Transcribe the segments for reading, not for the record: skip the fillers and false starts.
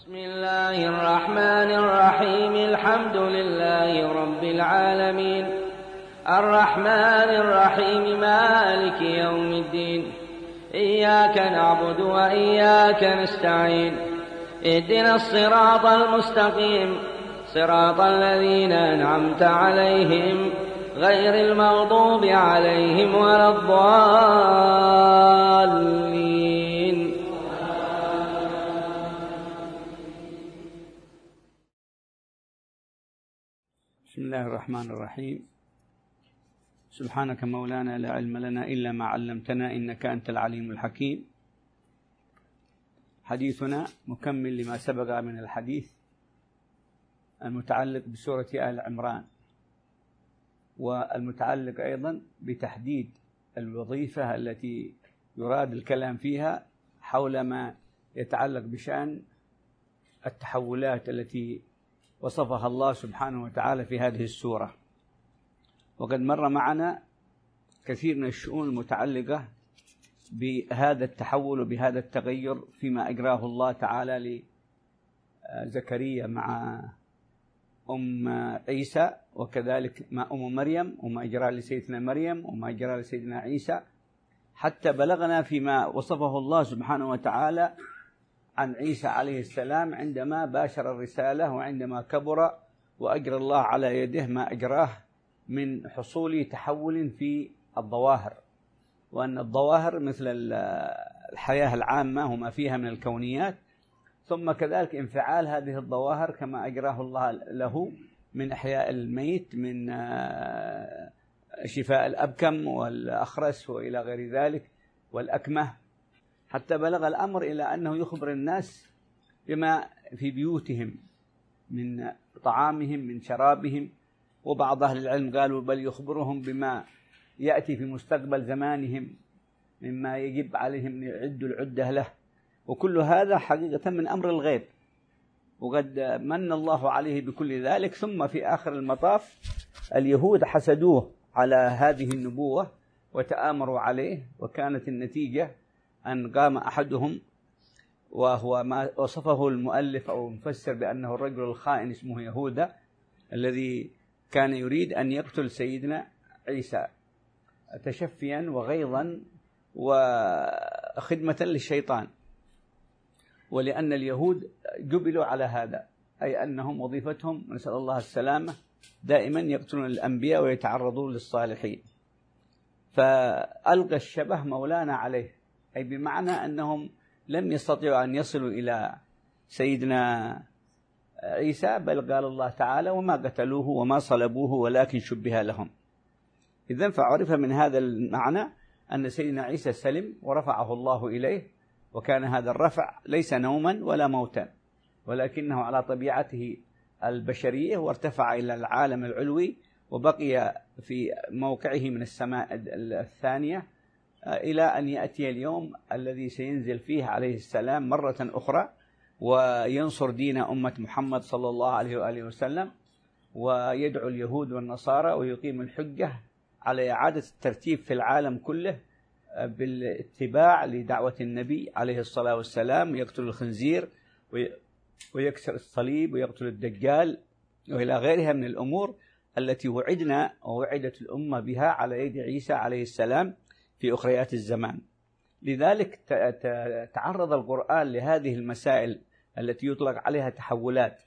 بسم الله الرحمن الرحيم. الحمد لله رب العالمين، الرحمن الرحيم، مالك يوم الدين. إياك نعبد وإياك نستعين، اهدنا الصراط المستقيم، صراط الذين أنعمت عليهم غير المغضوب عليهم ولا الضالين. بسم الله الرحمن الرحيم. سبحانك مولانا لا علم لنا إلا ما علمتنا إنك أنت العليم الحكيم. حديثنا مكمل لما سبق من الحديث المتعلق بسورة آل عمران، والمتعلق أيضا بتحديد الوظيفة التي يراد الكلام فيها حول ما يتعلق بشأن التحولات التي وصفها الله سبحانه وتعالى في هذه السورة. وقد مر معنا كثير من الشؤون المتعلقة بهذا التحول وبهذا التغير فيما أجراه الله تعالى لزكريا مع أم عيسى، وكذلك مع أم مريم، وما أجرى لسيدنا مريم وما أجرى لسيدنا عيسى، حتى بلغنا فيما وصفه الله سبحانه وتعالى عن عيسى عليه السلام عندما باشر الرسالة وعندما كبر وأجرى الله على يده ما أجراه من حصول تحول في الظواهر، وأن الظواهر مثل الحياة العامة وما فيها من الكونيات، ثم كذلك انفعال هذه الظواهر كما أجراه الله له من إحياء الميت، من شفاء الأبكم والأخرس وإلى غير ذلك والأكمه، حتى بلغ الأمر إلى أنه يخبر الناس بما في بيوتهم من طعامهم من شرابهم، وبعض أهل العلم قالوا بل يخبرهم بما يأتي في مستقبل زمانهم مما يجب عليهم يعدوا العدة له، وكل هذا حقيقة من أمر الغيب، وقد من الله عليه بكل ذلك. ثم في آخر المطاف اليهود حسدوه على هذه النبوة وتآمروا عليه، وكانت النتيجة أن قام أحدهم وهو ما وصفه المؤلف أو المفسر بأنه الرجل الخائن اسمه يهوذا، الذي كان يريد أن يقتل سيدنا عيسى تشفيا وغيظا وخدمة للشيطان، ولأن اليهود جبلوا على هذا، أي أنهم وظيفتهم نسأل الله السلامة دائما يقتلون الأنبياء ويتعرضون للصالحين. فألقى الشبه مولانا عليه، أي بمعنى أنهم لم يستطيعوا أن يصلوا إلى سيدنا عيسى، بل قال الله تعالى وما قتلوه وما صلبوه ولكن شبه لهم. إذن فعرف من هذا المعنى أن سيدنا عيسى سلم ورفعه الله إليه، وكان هذا الرفع ليس نوما ولا موتا، ولكنه على طبيعته البشرية، وارتفع إلى العالم العلوي وبقي في موقعه من السماء الثانية إلى أن يأتي اليوم الذي سينزل فيه عليه السلام مرة أخرى وينصر دين أمة محمد صلى الله عليه وآله وسلم، ويدعو اليهود والنصارى ويقيم الحجة على إعادة الترتيب في العالم كله بالاتباع لدعوة النبي عليه الصلاة والسلام، يقتل الخنزير ويكسر الصليب ويقتل الدجال وإلى غيرها من الأمور التي وعدنا ووعدت الأمة بها على يد عيسى عليه السلام في أخريات الزمان. لذلك تعرض القرآن لهذه المسائل التي يطلق عليها تحولات،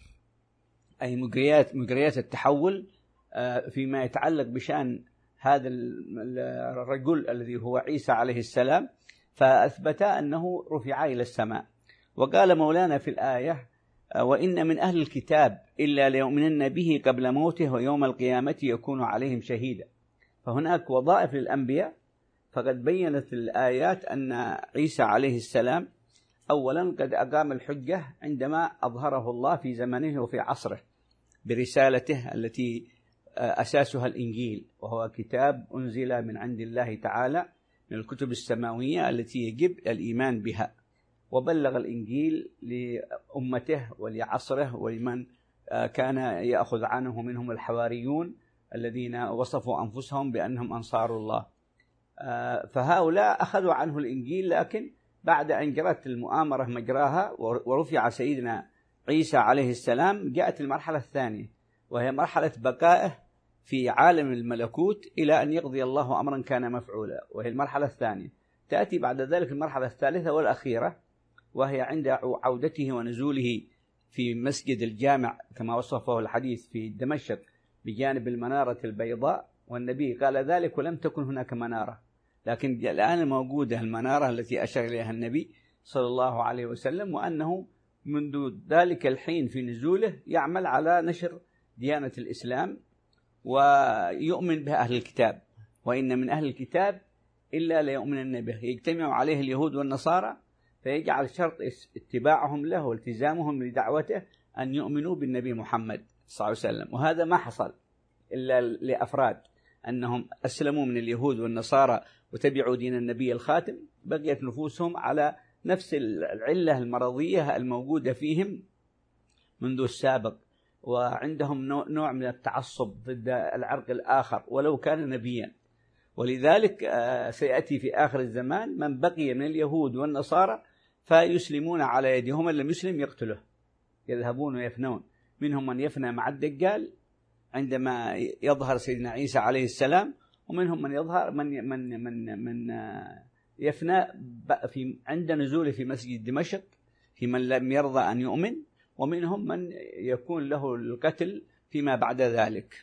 أي مجريات التحول فيما يتعلق بشأن هذا الرجل الذي هو عيسى عليه السلام، فأثبت أنه رفع إلى السماء. وقال مولانا في الآية وإن من أهل الكتاب إلا ليؤمنن به قبل موته ويوم القيامة يكون عليهم شهيدا. فهناك وظائف للأنبياء، فقد بيّنت الآيات أن عيسى عليه السلام أولا قد أقام الحجة عندما أظهره الله في زمنه وفي عصره برسالته التي أساسها الإنجيل، وهو كتاب أنزل من عند الله تعالى من الكتب السماوية التي يجب الإيمان بها، وبلغ الإنجيل لأمته ولعصره ولمن كان يأخذ عنه منهم الحواريون الذين وصفوا أنفسهم بأنهم أنصار الله. فهؤلاء أخذوا عنه الإنجيل، لكن بعد أن جرت المؤامرة مجراها ورفع سيدنا عيسى عليه السلام، جاءت المرحلة الثانية، وهي مرحلة بقائه في عالم الملكوت إلى أن يقضي الله أمرا كان مفعولا، وهي المرحلة الثانية. تأتي بعد ذلك المرحلة الثالثة والأخيرة، وهي عند عودته ونزوله في مسجد الجامع كما وصفه الحديث في دمشق بجانب المنارة البيضاء، والنبي قال ذلك ولم تكن هناك منارة، لكن الآن موجودة المنارة التي أشار إليها النبي صلى الله عليه وسلم، وأنه منذ ذلك الحين في نزوله يعمل على نشر ديانة الإسلام ويؤمن به أهل الكتاب، وإن من أهل الكتاب إلا ليؤمنن به، يجتمع عليه اليهود والنصارى، فيجعل شرط اتباعهم له والتزامهم لدعوته أن يؤمنوا بالنبي محمد صلى الله عليه وسلم. وهذا ما حصل إلا لأفراد أنهم أسلموا من اليهود والنصارى وتبعوا دين النبي الخاتم، بقيت نفوسهم على نفس العلة المرضية الموجودة فيهم منذ السابق، وعندهم نوع من التعصب ضد العرق الآخر ولو كان نبيا. ولذلك سيأتي في آخر الزمان من بقي من اليهود والنصارى فيسلمون على يدهم، من لم يسلم يقتله، يذهبون ويفنون، منهم من يفنى مع الدجال عندما يظهر سيدنا عيسى عليه السلام، ومنهم من يظهر من يفنى عند نزوله في مسجد دمشق في من لم يرضى أن يؤمن، ومنهم من يكون له القتل فيما بعد ذلك.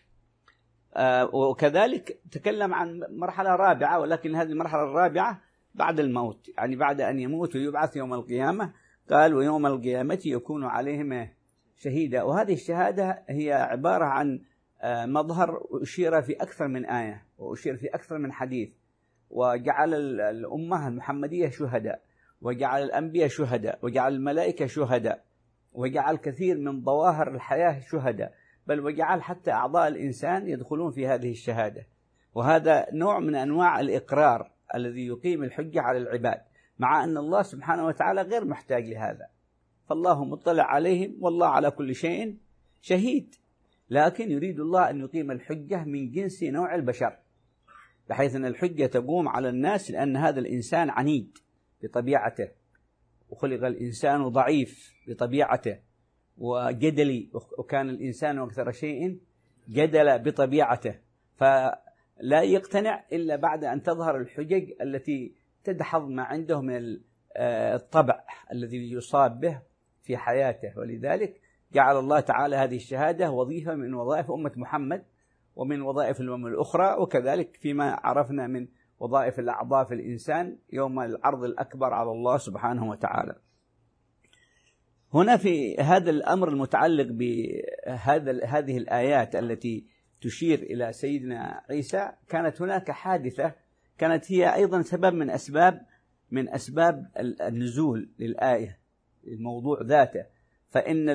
وكذلك تكلم عن مرحلة رابعة، ولكن هذه المرحلة الرابعة بعد الموت، يعني بعد أن يموت ويبعث يوم القيامة. قال ويوم القيامة يكون عليهم شهيدا. وهذه الشهادة هي عبارة عن مظهر أشير في أكثر من آية وأشير في أكثر من حديث، وجعل الأمة المحمدية شهداء، وجعل الأنبياء شهداء، وجعل الملائكة شهداء، وجعل كثير من ظواهر الحياة شهداء، بل وجعل حتى أعضاء الإنسان يدخلون في هذه الشهادة. وهذا نوع من أنواع الإقرار الذي يقيم الحجة على العباد، مع أن الله سبحانه وتعالى غير محتاج لهذا، فالله مطلع عليهم والله على كل شيء شهيد، لكن يريد الله أن يقيم الحجة من جنس نوع البشر، بحيث أن الحجة تقوم على الناس، لأن هذا الإنسان عنيد بطبيعته، وخلق الإنسان ضعيف بطبيعته وجدلي، وكان الإنسان أكثر شيء جدل بطبيعته، فلا يقتنع إلا بعد أن تظهر الحجج التي تدحض ما عنده من الطبع الذي يصاب به في حياته. ولذلك جعل الله تعالى هذه الشهادة وظيفة من وظائف أمة محمد ومن وظائف الأمم الأخرى، وكذلك فيما عرفنا من وظائف الأعضاء في الإنسان يوم العرض الأكبر على الله سبحانه وتعالى. هنا في هذا الأمر المتعلق بهذه الآيات التي تشير إلى سيدنا عيسى، كانت هناك حادثة كانت هي أيضا سبب من أسباب النزول للآية، الموضوع ذاته. فإن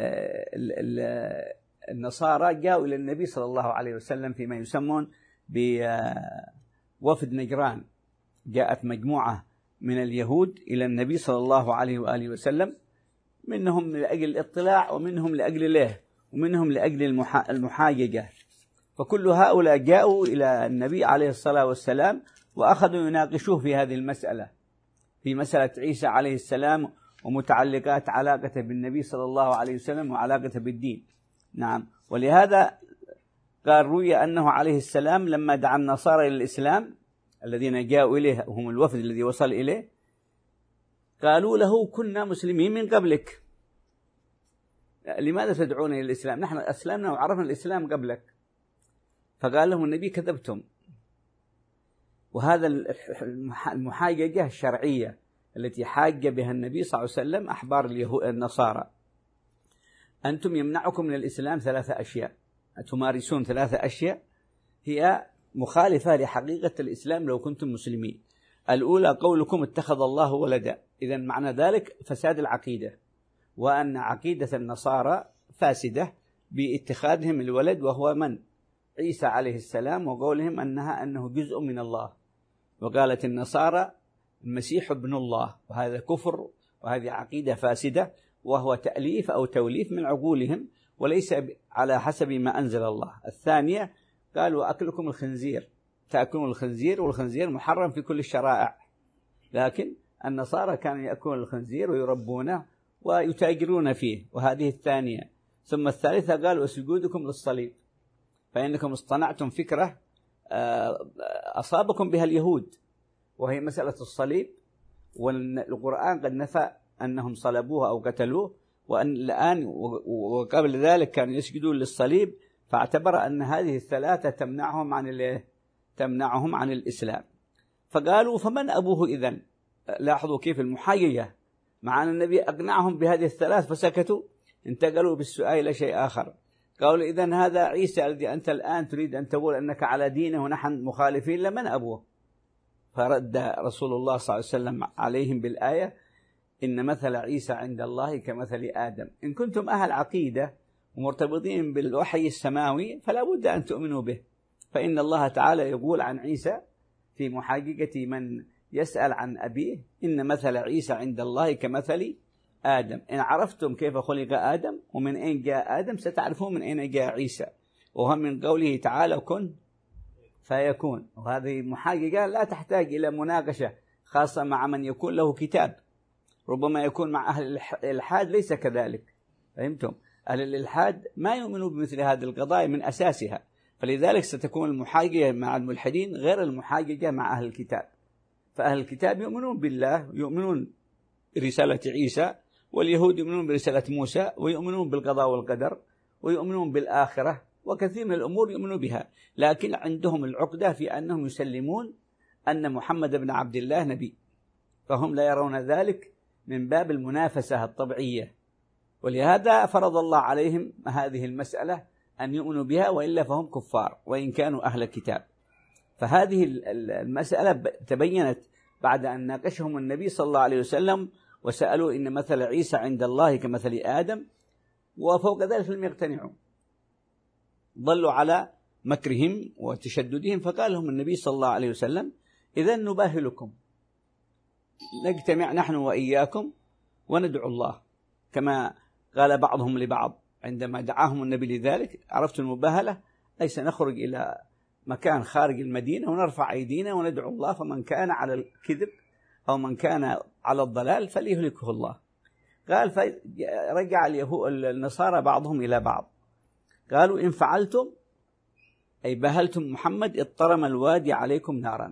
النصارى جاءوا إلى النبي صلى الله عليه وسلم فيما يسمون بوفد نجران، جاءت مجموعة من اليهود إلى النبي صلى الله عليه وآله وسلم، منهم لأجل الاطلاع، ومنهم لأجل له، ومنهم لأجل المحاججة. فكل هؤلاء جاءوا إلى النبي عليه الصلاة والسلام وأخذوا يناقشوه في هذه المسألة، في مسألة عيسى عليه السلام ومتعلقات علاقته بالنبي صلى الله عليه وسلم وعلاقته بالدين. نعم. ولهذا قال روي أنه عليه السلام لما دعا النصارى إلى الإسلام الذين جاءوا إليه، هم الوفد الذي وصل إليه، قالوا له كنا مسلمين من قبلك، لماذا تدعون إلى الإسلام؟ نحن أسلمنا وعرفنا الإسلام قبلك. فقال لهم النبي كذبتم. وهذا المحاججة الشرعية التي حاج بها النبي صلى الله عليه وسلم أحبار النصارى. أنتم يمنعكم من الإسلام 3 أشياء، تمارسون 3 أشياء هي مخالفة لحقيقة الإسلام لو كنتم مسلمين. الأولى قولكم اتخذ الله ولدا، إذن معنى ذلك فساد العقيدة، وأن عقيدة النصارى فاسدة باتخاذهم الولد وهو من؟ عيسى عليه السلام، وقولهم أنه جزء من الله. وقالت النصارى المسيح ابن الله، وهذا كفر، وهذه عقيدة فاسدة، وهو تأليف أو توليف من عقولهم وليس على حسب ما أنزل الله. الثانية قالوا أكلكم الخنزير، تأكلون الخنزير، والخنزير محرم في كل الشرائع، لكن النصارى كانوا يأكلون الخنزير ويربونه ويتاجرون فيه، وهذه الثانية. ثم الثالثة قالوا سجودكم للصليب، فإنكم اصطنعتم فكرة أصابكم بها اليهود، وهي مسألة الصليب، والقرآن قد نفى أنهم صلبوه أو قتلوه، وأن الآن وقبل ذلك كانوا يسجدون للصليب، فاعتبر أن هذه الثلاثة تمنعهم عن الإسلام. فقالوا فمن أبوه إذن؟ لاحظوا كيف المحايية، مع أن النبي أقنعهم بهذه الثلاث فسكتوا، انتقلوا بالسؤال إلى شيء آخر. قالوا إذن هذا عيسى الذي أنت الآن تريد أن تقول أنك على دينه ونحن مخالفين، لمن أبوه؟ فرد رسول الله صلى الله عليه وسلم عليهم بالآية: إن مثل عيسى عند الله كمثل آدم. إن كنتم أهل عقيدة ومرتبطين بالوحي السماوي فلا بد أن تؤمنوا به، فإن الله تعالى يقول عن عيسى في محاججة من يسأل عن أبيه: إن مثل عيسى عند الله كمثل آدم. إن عرفتم كيف خلق آدم ومن أين جاء آدم ستعرفون من أين جاء عيسى، وهو من قوله تعالى كن فيكون. وهذه محاججة لا تحتاج إلى مناقشة، خاصة مع من يكون له كتاب. ربما يكون مع أهل الإلحاد ليس كذلك، فهمتم؟ أهل الإلحاد ما يؤمنوا بمثل هذه القضايا من أساسها، فلذلك ستكون المحاججة مع الملحدين غير المحاججة مع أهل الكتاب. فأهل الكتاب يؤمنون بالله، يؤمنون برسالة عيسى، واليهود يؤمنون برسالة موسى، ويؤمنون بالقضاء والقدر، ويؤمنون بالآخرة، وكثير من الأمور يؤمنوا بها، لكن عندهم العقدة في أنهم يسلمون أن محمد بن عبد الله نبي، فهم لا يرون ذلك من باب المنافسة الطبيعية، ولهذا فرض الله عليهم هذه المسألة أن يؤمنوا بها، وإلا فهم كفار وإن كانوا أهل الكتاب. فهذه المسألة تبينت بعد أن ناقشهم النبي صلى الله عليه وسلم وسألوا إن مثل عيسى عند الله كمثل آدم، وفوق ذلك لم يقتنعوا، ضلوا على مكرهم وتشددهم. فقال لهم النبي صلى الله عليه وسلم: إذن نباهلكم، نجتمع نحن وإياكم وندعو الله، كما قال بعضهم لبعض عندما دعاهم النبي لذلك: عرفت المباهلة؟ ليس نخرج إلى مكان خارج المدينة ونرفع أيدينا وندعو الله، فمن كان على الكذب أو من كان على الضلال فليهلكه الله. قال فرجع النصارى بعضهم إلى بعض، قالوا: إن فعلتم أي بهلتم محمد اضطرم الوادي عليكم نارا.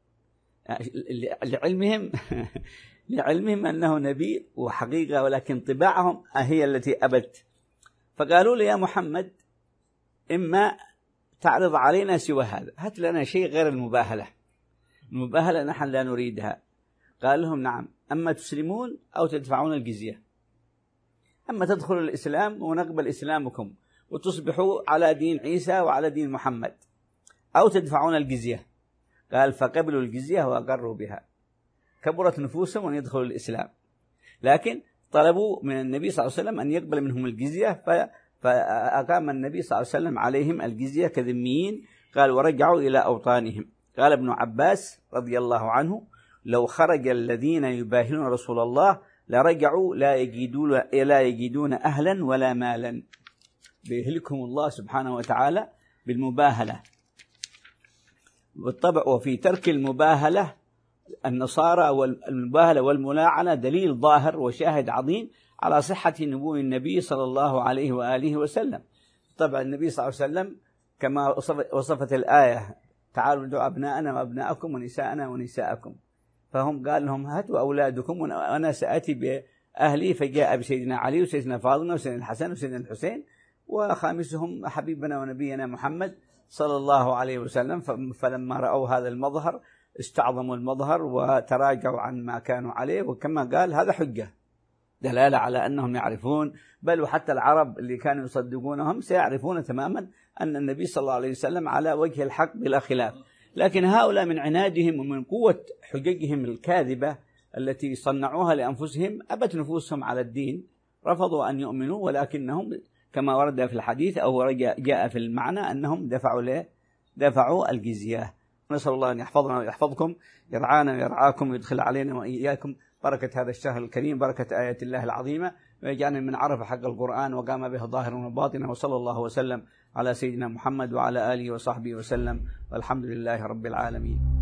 لعلمهم أنه نبي وحقيقة، ولكن طباعهم هي التي أبت. فقالوا له: يا محمد، إما تعرض علينا سوى هذا، هات لنا شيء غير المباهلة، المباهلة نحن لا نريدها. قال لهم: نعم، أما تسلمون أو تدفعون الجزية، أما تدخلوا الإسلام ونقبل إسلامكم وتصبحوا على دين عيسى وعلى دين محمد، أو تدفعون الجزية. قال: فقبلوا الجزية وأقروا بها، كبرت نفوسهم أن يدخلوا الإسلام، لكن طلبوا من النبي صلى الله عليه وسلم أن يقبل منهم الجزية، فأقام النبي صلى الله عليه وسلم عليهم الجزية كذميين. قال: ورجعوا إلى أوطانهم. قال ابن عباس رضي الله عنه: لو خرج الذين يباهلون رسول الله لرجعوا لا يجدون أهلا ولا مالا. بيهلكهم الله سبحانه وتعالى بالمباهلة. بالطبع وفي ترك المباهلة النصارى والمباهلة والملاعنة دليل ظاهر وشاهد عظيم على صحة نبوة النبي صلى الله عليه وآله وسلم. طبعا النبي صلى الله عليه وسلم كما وصفت الآية: تعالوا ندعو أبناءنا وأبناءكم ونساءنا ونساءكم. فهم قال لهم: هاتوا أولادكم وأنا سأتي بأهلي. فجاء بسيدنا علي وسيدنا فاطمة وسيدنا الحسن وسيدنا الحسين، وخامسهم حبيبنا ونبينا محمد صلى الله عليه وسلم. فلما رأوا هذا المظهر استعظموا المظهر وتراجعوا عن ما كانوا عليه، وكما قال هذا حجة دلالة على أنهم يعرفون، بل وحتى العرب اللي كانوا يصدقونهم سيعرفون تماما أن النبي صلى الله عليه وسلم على وجه الحق بلا خلاف. لكن هؤلاء من عنادهم ومن قوة حججهم الكاذبة التي صنعوها لأنفسهم أبت نفوسهم على الدين، رفضوا أن يؤمنوا، ولكنهم كما ورد في الحديث أو جاء في المعنى أنهم دفعوا الجزية. نسأل الله أن يحفظنا ويحفظكم، يرعانا ويرعاكم، ويدخل علينا وإياكم بركة هذا الشهر الكريم، بركة آيات الله العظيمة، ويجعلنا من عرف حق القرآن وقام به ظاهرا وباطنا. وصلى الله وسلم على سيدنا محمد وعلى آله وصحبه وسلم، والحمد لله رب العالمين.